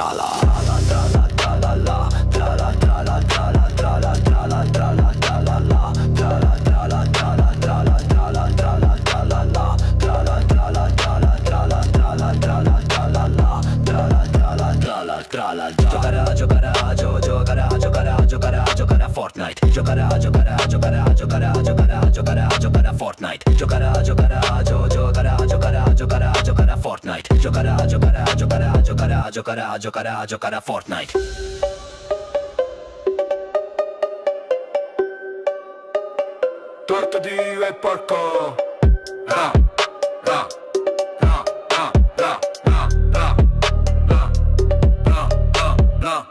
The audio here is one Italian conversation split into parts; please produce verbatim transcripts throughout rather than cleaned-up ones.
trala. Trala trala la, trala trala trala trala trala trala trala la, trala trala trala trala trala trala trala la, trala trala trala trala trala trala trala la, trala trala trala trala. Giocare a giocare a gio, giocare a giocare a giocare a giocare a Fortnite. Giocare a giocare a giocare a giocare a giocare a giocare a giocare a Fortnite. Giocare a giocare a gio, giocare a giocare a giocare a giocare a Fortnite. Giocare a giocare a giocare a giocare a giocare a giocare a giocare a Fortnite. Torto di e porco. Ra, ra, ra, ra, ra, ra, ra, ra, ra, ra, ra.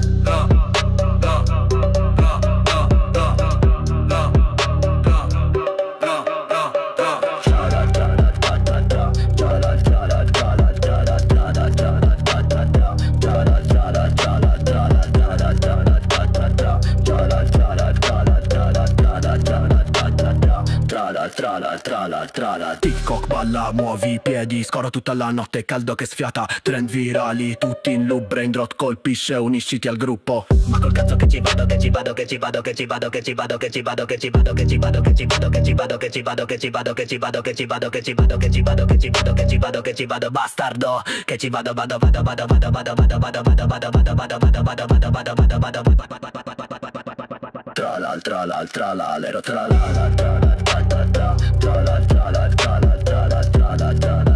Trala trala trala. TikTok balla, muovi i piedi, scoro tutta la notte, caldo che sfiata. Trend virali, tutti in loop, braindrot colpisce, unisciti al gruppo. Ma col cazzo che ci vado, che ci vado, che ci vado, che ci vado, che ci vado, che ci vado, che ci vado, che ci vado, che ci vado, che ci vado, che ci vado, che ci vado, che ci vado, che ci vado, che ci vado, che ci vado, che ci vado, che ci vado, che ci vado, bastardo. Che ci vado, vado, vado, vado, vado, vado, vado, vado, vado, vado, vado, vado, vado, vado, vado, vado, vado, vado. Trala trala trala lero trala trala trala trala trala trala trala trala trala.